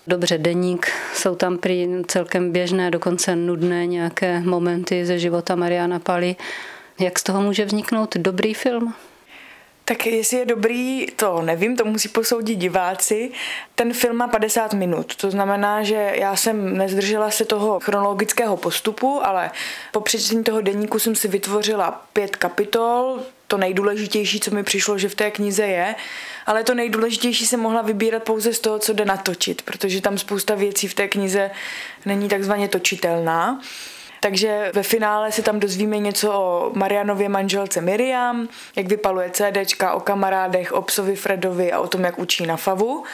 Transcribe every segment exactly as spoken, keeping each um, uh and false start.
Dobře, deník, jsou tam prý celkem běžné, dokonce nudné nějaké momenty ze života Mariana Paly. Jak z toho může vzniknout dobrý film? Tak jestli je dobrý, to nevím, to musí posoudit diváci. Ten film má padesát minut, to znamená, že já jsem nezdržela se toho chronologického postupu, ale po přečtení toho deníku jsem si vytvořila pět kapitol, to nejdůležitější, co mi přišlo, že v té knize je, ale to nejdůležitější jsem mohla vybírat pouze z toho, co jde natočit, protože tam spousta věcí v té knize není takzvaně točitelná. Takže ve finále se tam dozvíme něco o Marianově manželce Miriam, jak vypaluje CDčka, o kamarádech, o psovi Fredovi a o tom, jak učí na favu.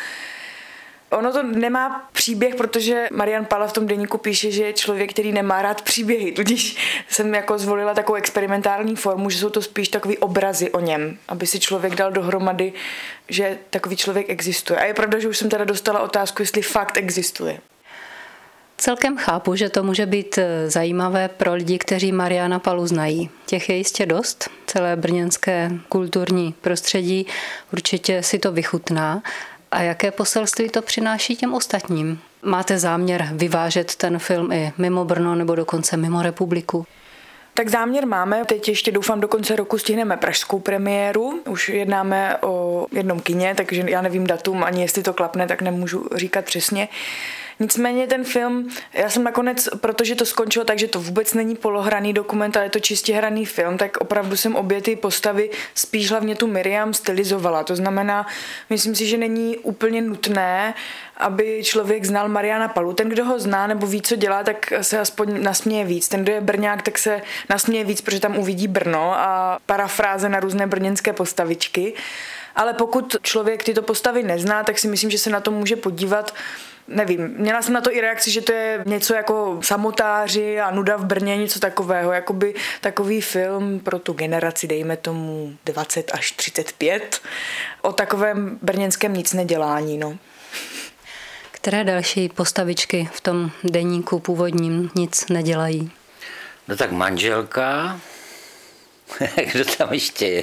Ono to nemá příběh, protože Marian Pala v tom deníku píše, že je člověk, který nemá rád příběhy, tudíž jsem jako zvolila takovou experimentální formu, že jsou to spíš takový obrazy o něm, aby si člověk dal dohromady, že takový člověk existuje. A je pravda, že už jsem teda dostala otázku, jestli fakt existuje. Celkem chápu, že to může být zajímavé pro lidi, kteří Mariana Palu znají. Těch je jistě dost, celé brněnské kulturní prostředí určitě si to vychutná. A jaké poselství to přináší těm ostatním? Máte záměr vyvážet ten film i mimo Brno nebo dokonce mimo republiku? Tak záměr máme, teď ještě doufám do konce roku stihneme pražskou premiéru, už jednáme o jednom kině, takže já nevím datum, ani jestli to klapne, tak nemůžu říkat přesně. Nicméně ten film, já jsem nakonec, protože to skončilo tak, že to vůbec není polohraný dokument, ale je to čistě hraný film, tak opravdu jsem obě ty postavy, spíš hlavně tu Miriam, stylizovala. To znamená, myslím si, že není úplně nutné, aby člověk znal Mariana Palu. Ten, kdo ho zná nebo ví, co dělá, tak se aspoň nasměje víc. Ten, kdo je Brňák, tak se nasměje víc, protože tam uvidí Brno a parafráze na různé brněnské postavičky. Ale pokud člověk tyto postavy nezná, tak si myslím, že se na to může podívat. Nevím, měla jsem na to i reakci, že to je něco jako Samotáři a Nuda v Brně, něco takového, jakoby takový film pro tu generaci, dejme tomu dvacet až třicet pět, o takovém brněnském nic nedělání, no. Které další postavičky v tom deníku původním nic nedělají? No tak manželka, kdo tam ještě je?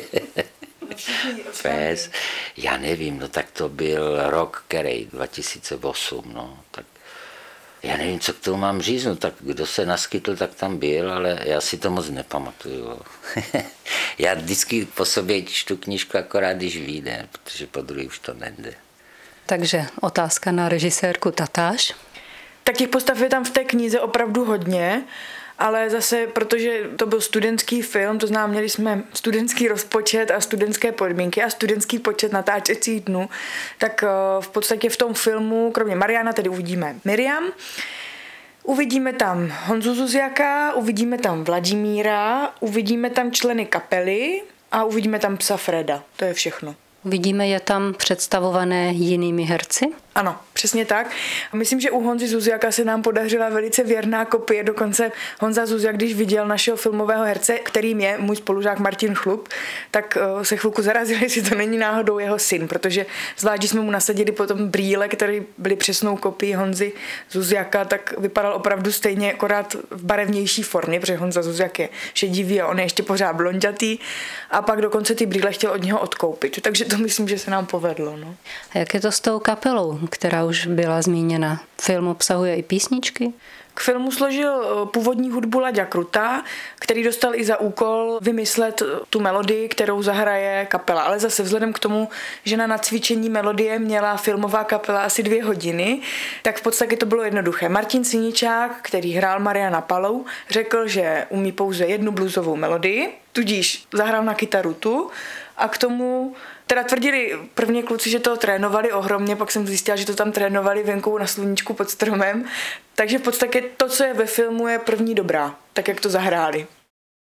Pes, já nevím, no tak to byl rok, který dva tisíce osm, no, tak já nevím, co k tomu mám říct, no tak kdo se naskytl, tak tam byl, ale já si to moc nepamatuju. Já vždycky po sobě čtu knížku akorát, když vyjde, protože po druhý už to nejde. Takže otázka na režisérku Tatáš. Tak těch postav je tam v té knize opravdu hodně, ale zase, protože to byl studentský film, to znamená, měli jsme studentský rozpočet a studentské podmínky a studentský počet natáčecích dnů, tak v podstatě v tom filmu, kromě Mariana, tedy uvidíme Miriam, uvidíme tam Honzu Zuziaka, uvidíme tam Vladimíra, uvidíme tam členy kapely a uvidíme tam psa Freda. To je všechno. Vidíme je tam představované jinými herci? Ano, přesně tak. Myslím, že u Honzy Zuziaka se nám podařila velice věrná kopie, dokonce Honza Zuziak, když viděl našeho filmového herce, kterým je můj spolužák Martin Chlup, tak se chvilku zarazil, jestli to není náhodou jeho syn, protože zvlášť, když jsme mu nasadili potom brýle, které byly přesnou kopií Honzy Zuziaka, tak vypadal opravdu stejně, akorát v barevnější formě, protože Honza Zuziak je šedivý a on je ještě pořád blonďatý, a pak dokonce ty brýle chtěl od něho odkoupit. Takže to myslím, že se nám povedlo. No. A jak je to s tou kapelou, která už byla zmíněna? Film obsahuje i písničky? K filmu složil původní hudbu Laďa Kruta, který dostal i za úkol vymyslet tu melodii, kterou zahraje kapela. Ale zase vzhledem k tomu, že na nacvičení melodie měla filmová kapela asi dvě hodiny, tak v podstatě to bylo jednoduché. Martin Siničák, který hrál Mariana Palu, řekl, že umí pouze jednu bluesovou melodii, tudíž zahrál na kytaru tu a k tomu teda tvrdili první kluci, že to trénovali ohromně, pak jsem zjistila, že to tam trénovali venku na sluníčku pod stromem. Takže v podstatě to, co je ve filmu, je první dobrá, tak jak to zahráli.